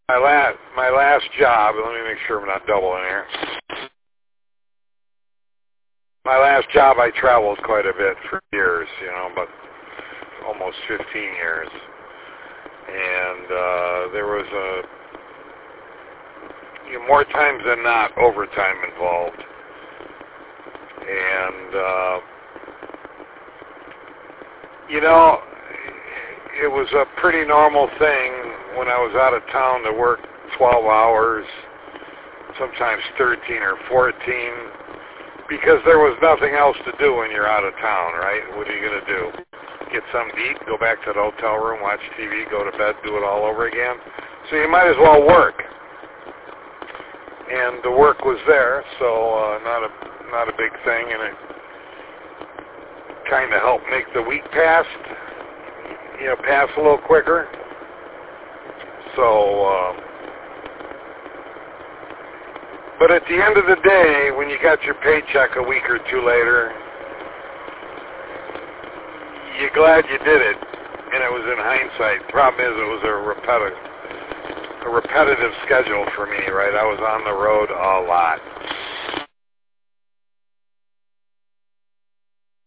my last job, let me make sure I'm not doubling here. My last job, I traveled quite a bit for years, but almost 15 years. And there was more times than not overtime involved. And, it was a pretty normal thing when I was out of town to work 12 hours, sometimes 13 or 14, because there was nothing else to do when you're out of town, right? What are you going to do? Get something to eat, go back to the hotel room, watch TV, go to bed, do it all over again? So you might as well work. And the work was there, so not a big thing, and it kind of helped make the week pass a little quicker. So, but at the end of the day, when you got your paycheck a week or two later, you're glad you did it, and it was in hindsight. The problem is it was a repetitive schedule for me, right? I was on the road a lot.